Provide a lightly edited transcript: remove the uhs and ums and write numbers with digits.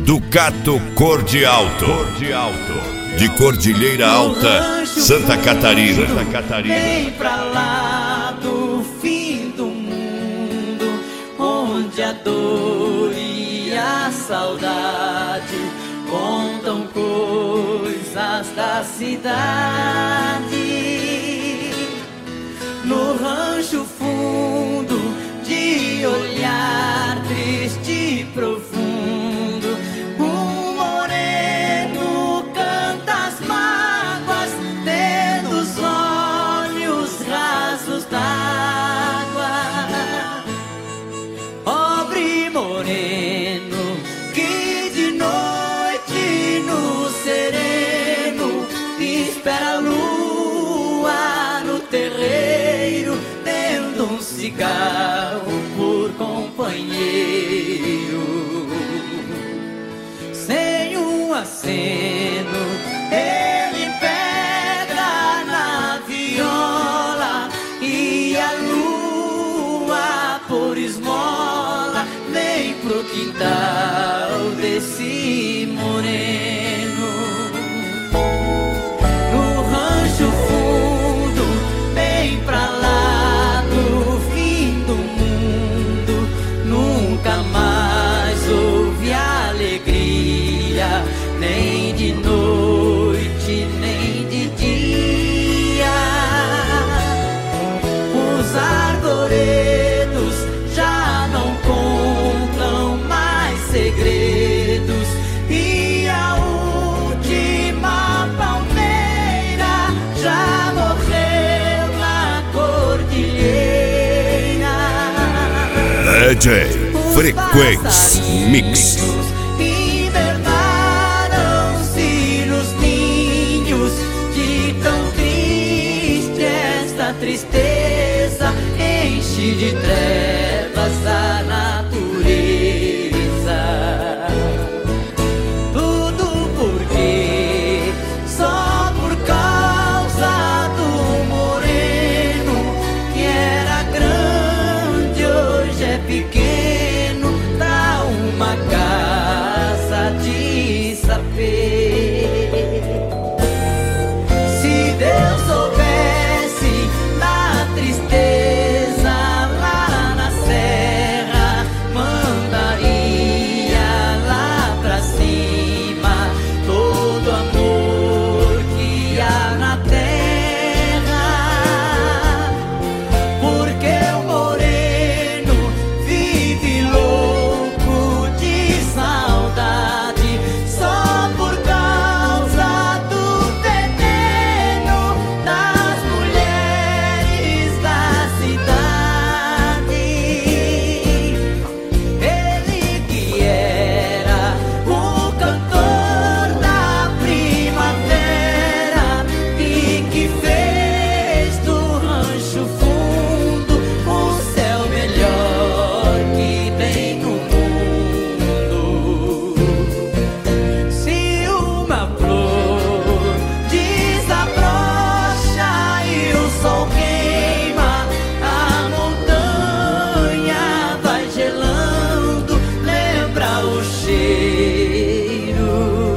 Ducato Cor de Alto, de Cordilheira Alta, Santa Catarina. Vem pra lá do fim do mundo, onde a dor e a saudade contam coisas da cidade. No rancho fundo, de olhar triste e profundo, um moreno canta as mágoas, tendo os olhos rasos d'água. Pobre moreno, que de noite no sereno espera a lua no terreiro, tendo um cigarro por companheiro. Sem um aceno, ele pega na viola, e a lua por esmola vem pro quintal desse moreno. No rancho fundo, bem pra lá do fim do mundo, nunca mais houve alegria, nem de noite, nem de dia. Os arvoredos já não contam mais segredos, e a última palmeira já morreu na cordilheira. DJ Frequency Mix.